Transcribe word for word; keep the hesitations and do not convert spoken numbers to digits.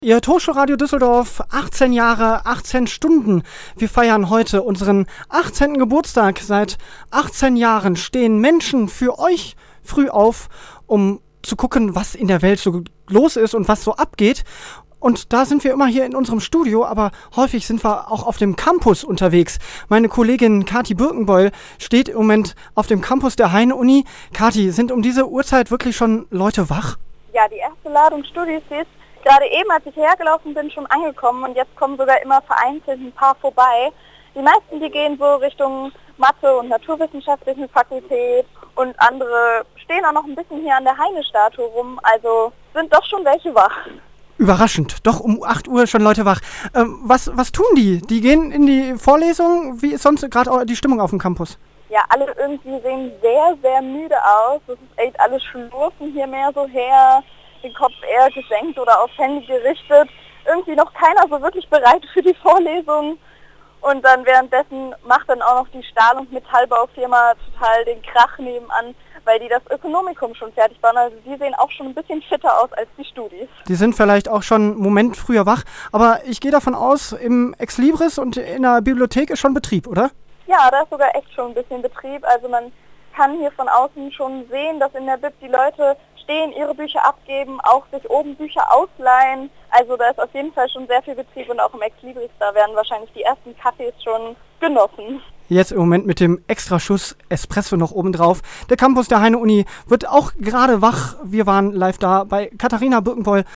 Ihr Hochschulradio Düsseldorf, achtzehn Jahre, achtzehn Stunden. Wir feiern heute unseren achtzehnten Geburtstag. Seit achtzehn Jahren stehen Menschen für euch früh auf, um zu gucken, was in der Welt so los ist und was so abgeht. Und da sind wir immer hier in unserem Studio, aber häufig sind wir auch auf dem Campus unterwegs. Meine Kollegin Kathi Birkenbeul steht im Moment auf dem Campus der Heine-Uni. Kathi, sind um diese Uhrzeit wirklich schon Leute wach? Ja, die erste Ladung Studis ist gerade eben, als ich hergelaufen bin, schon angekommen und jetzt kommen sogar immer vereinzelt ein paar vorbei. Die meisten, die gehen so Richtung Mathe- und Naturwissenschaftlichen Fakultät und andere stehen auch noch ein bisschen hier an der Heine-Statue rum, also sind doch schon welche wach. Überraschend, doch um acht Uhr schon Leute wach. Ähm, was, was tun die? Die gehen in die Vorlesung? Wie ist sonst gerade die Stimmung auf dem Campus? Ja, alle irgendwie sehen sehr, sehr müde aus. Das ist echt alles schlurfen hier mehr so her, den Kopf eher gesenkt oder aufs Handy gerichtet. Irgendwie noch keiner so wirklich bereit für die Vorlesung. Und dann währenddessen macht dann auch noch die Stahl- und Metallbaufirma total den Krach nebenan, weil die das Ökonomikum schon fertig bauen. Also die sehen auch schon ein bisschen fitter aus als die Studis. Die sind vielleicht auch schon einen Moment früher wach, aber ich gehe davon aus, im Exlibris und in der Bibliothek ist schon Betrieb, oder? Ja, da ist sogar echt schon ein bisschen Betrieb. Also man kann hier von außen schon sehen, dass in der Bib die Leute stehen, ihre Bücher abgeben, auch sich oben Bücher ausleihen. Also da ist auf jeden Fall schon sehr viel Betrieb und auch im Exlibris, da werden wahrscheinlich die ersten Kaffees schon genossen. Jetzt im Moment mit dem Extraschuss Espresso noch oben drauf. Der Campus der Heine-Uni wird auch gerade wach. Wir waren live da bei Katharina Birkenbeul